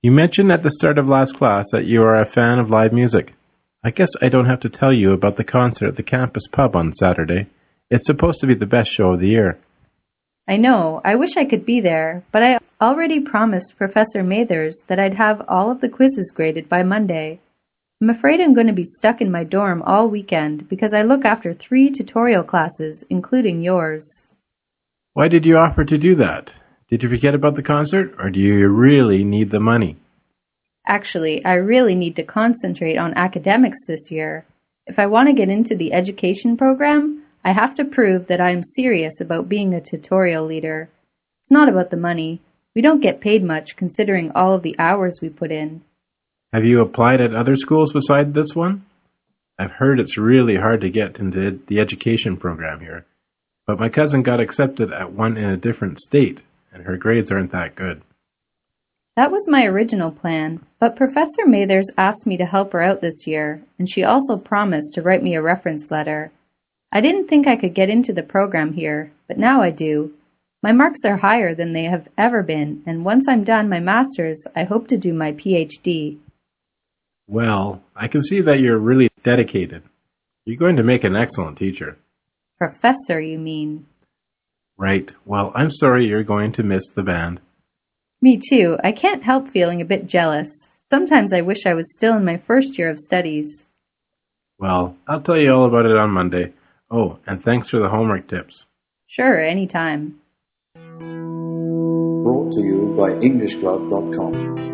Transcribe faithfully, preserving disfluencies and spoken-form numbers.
You mentioned at the start of last class that you are a fan of live music. I guess I don't have to tell you about the concert at the campus pub on Saturday. It's supposed to be the best show of the year. I know, I wish I could be there, but I already promised Professor Mathers that I'd have all of the quizzes graded by Monday. I'm afraid I'm going to be stuck in my dorm all weekend because I look after three tutorial classes, including yours. Why did you offer to do that? Did you forget about the concert, or do you really need the money? Actually, I really need to concentrate on academics this year. If I want to get into the education program, I have to prove that I am serious about being a tutorial leader. It's not about the money. We don't get paid much considering all of the hours we put in. Have you applied at other schools beside this one? I've heard it's really hard to get into the education program here, but my cousin got accepted at one in a different state, and her grades aren't that good. That was my original plan, but Professor Mathers asked me to help her out this year, and she also promised to write me a reference letter. I didn't think I could get into the program here, but now I do. My marks are higher than they have ever been, and once I'm done my master's, I hope to do my P H D. Well, I can see that you're really dedicated. You're going to make an excellent teacher. Professor, you mean? Right. Well, I'm sorry you're going to miss the band. Me too. I can't help feeling a bit jealous. Sometimes I wish I was still in my first year of studies. Well, I'll tell you all about it on Monday. Oh, and thanks for the homework tips. Sure, anytime. Brought to you by English Club dot com.